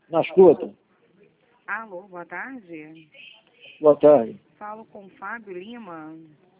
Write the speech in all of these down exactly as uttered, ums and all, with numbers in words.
Na escuta. Alô, boa tarde. Boa tarde. Falo com o Fábio Lima.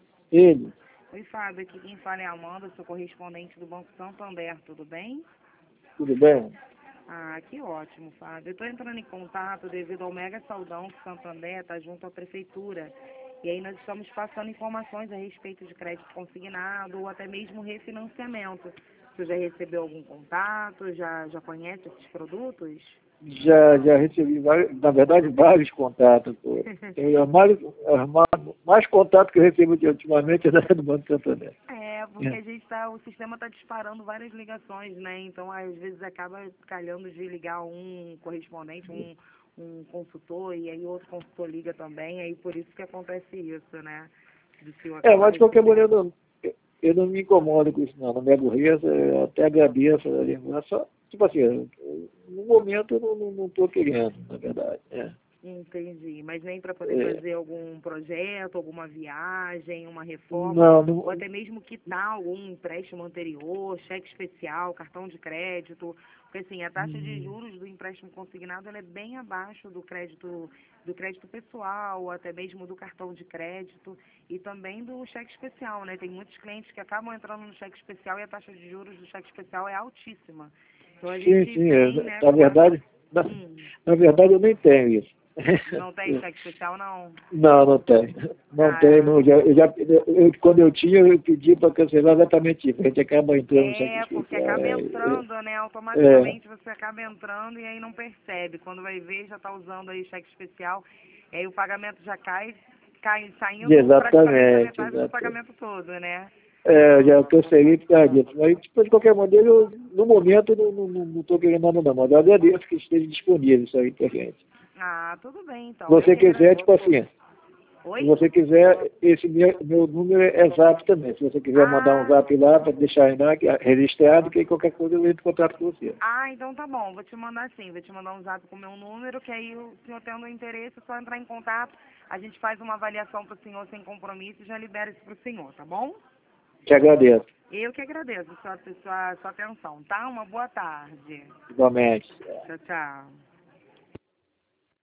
Ele. Oi, Fábio, aqui quem fala é a Amanda, sou correspondente do Banco Santander, tudo bem? Tudo bem? Ah, que ótimo, Fábio. Eu estou entrando em contato devido ao mega saldão que o Santander está junto à Prefeitura. E aí nós estamos passando informações a respeito de crédito consignado ou até mesmo refinanciamento. Você já recebeu algum contato? Já, já conhece esses produtos? Já, já recebi, vários, na verdade, vários contatos. Pô. Eu, mais, mais, mais contato que eu recebo ultimamente é da do Banco Santander. É, porque É. a gente tá, o sistema está disparando várias ligações, né? Então, às vezes, acaba calhando de ligar um correspondente, um, um consultor, e aí outro consultor liga também, aí por isso que acontece isso, né? Do senhor É, acabar mas de qualquer maneira, recebendo. eu não, eu não me incomodo com isso, não. Não me aborreço, eu até agradeço a lembrança. Só, tipo assim, no momento eu não estou querendo, na verdade. É. Entendi. Mas nem para poder É. fazer algum projeto, alguma viagem, uma reforma, Não, ou não, até mesmo quitar algum empréstimo anterior, cheque especial, cartão de crédito. Porque assim, a taxa de juros do empréstimo consignado ela é bem abaixo do crédito, do crédito pessoal, ou até mesmo do cartão de crédito e também do cheque especial, né? Tem muitos clientes que acabam entrando no cheque especial e a taxa de juros do cheque especial é altíssima. Então a sim, gente sim. É, vem, né, na com a... verdade, na, Hum, na verdade eu nem tenho isso. não tem cheque especial, não? Não, não tem. Não tem. Ah, Não, já, eu já, eu, eu- quando eu tinha, eu pedi para cancelar exatamente isso. A gente acaba entrando no cheque é, porque especial. acaba É, entrando, né? é, é, Automaticamente você acaba entrando e aí não percebe. Quando vai ver, já está usando aí cheque especial. E aí o pagamento já cai, cai saindo praticamente a exatamente, metade do exatamente. pagamento todo, né? É, já cancelei por causa disso. Mas, tipo, de qualquer maneira, eu, no momento, eu não estou querendo nada, não. Mas eu agradeço que esteja disponível isso aí para gente. Ah, tudo bem Se então. Eu você que quiser, agradeço. tipo assim, se Oi? você quiser, esse meu, meu número é zap também. Se você quiser mandar um Ah, zap lá para deixar aí lá, que é registrado, que aí qualquer coisa eu entro em contato com você. ah, então tá bom. Vou te mandar sim. Vou te mandar um zap com o meu número, que aí o senhor tendo interesse, é só entrar em contato. A gente faz uma avaliação para o senhor sem compromisso e já libera isso para o senhor, tá bom? Te agradeço, Eu que agradeço sua, sua, sua atenção, tá? Uma boa tarde. igualmente. Tchau, tchau.